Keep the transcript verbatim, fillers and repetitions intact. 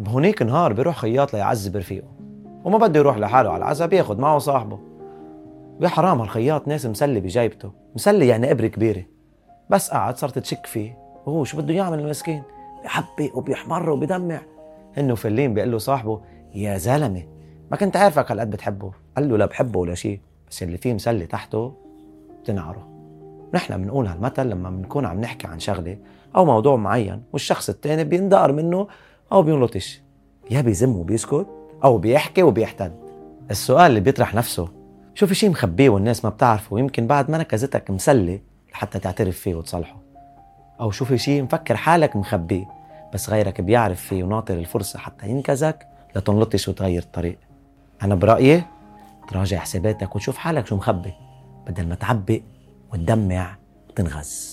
بهونيك نهار بيروح خياط ليعذب رفيقه، وما بده يروح لحاله على العزا، ياخد معه صاحبه. ويا حرام هالخياط ناس مسلي بجايبته، مسلي يعني إبرة كبيرة، بس قعد صارت تشك فيه، وهو شو بده يعمل المسكين؟ بيحبق وبيحمر وبيدمع. إنه فلين بيقول له صاحبه: يا زلمة ما كنت عارفك هالقد بتحبه. قال له: لا بحبه ولا شيء، بس اللي فيه مسلي تحته بتنعره. نحن بنقول هالمثل لما بنكون عم نحكي عن شغلة أو موضوع معين والشخص التاني بيندقر منه أو بينلطش، يا بيزم وبيسكت أو بيحكي وبيحتد. السؤال اللي بيطرح نفسه: شو في شي مخبيه والناس ما بتعرفه ويمكن بعد ما نكزتك مسلي لحتى تعترف فيه وتصلحه؟ أو شو في شي مفكر حالك مخبيه بس غيرك بيعرف فيه وناطر الفرصة حتى ينكزك لتنلطش وتغير الطريق؟ أنا برأيي تراجع حساباتك وتشوف حالك شو مخبي بدل ما تعبق وتدمع وتنغز.